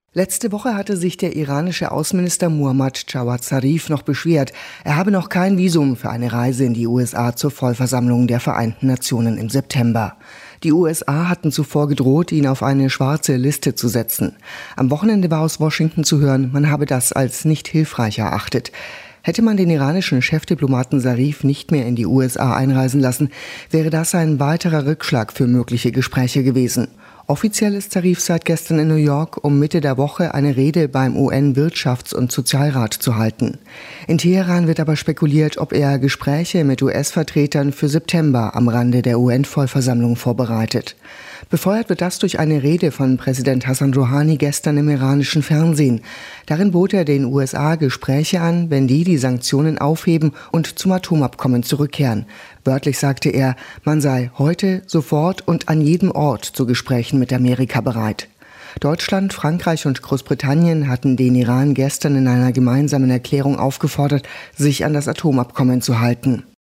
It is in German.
Letzte Woche hatte sich der iranische Außenminister Muhammad Jawad Zarif noch beschwert, er habe noch kein Visum für eine Reise in die USA zur Vollversammlung der Vereinten Nationen im September. Die USA hatten zuvor gedroht, ihn auf eine schwarze Liste zu setzen. Am Wochenende war aus Washington zu hören, man habe das als nicht hilfreich erachtet. Hätte man den iranischen Chefdiplomaten Zarif nicht mehr in die USA einreisen lassen, wäre das ein weiterer Rückschlag für mögliche Gespräche gewesen. Offiziell ist Zarif seit gestern in New York, um Mitte der Woche eine Rede beim UN-Wirtschafts- und Sozialrat zu halten. In Teheran wird aber spekuliert, ob er Gespräche mit US-Vertretern für September am Rande der UN-Vollversammlung vorbereitet. Befeuert wird das durch eine Rede von Präsident Hassan Rouhani gestern im iranischen Fernsehen. Darin bot er den USA Gespräche an, wenn die Sanktionen aufheben und zum Atomabkommen zurückkehren. Wörtlich sagte er, man sei heute, sofort und an jedem Ort zu Gesprächen mit Amerika bereit. Deutschland, Frankreich und Großbritannien hatten den Iran gestern in einer gemeinsamen Erklärung aufgefordert, sich an das Atomabkommen zu halten.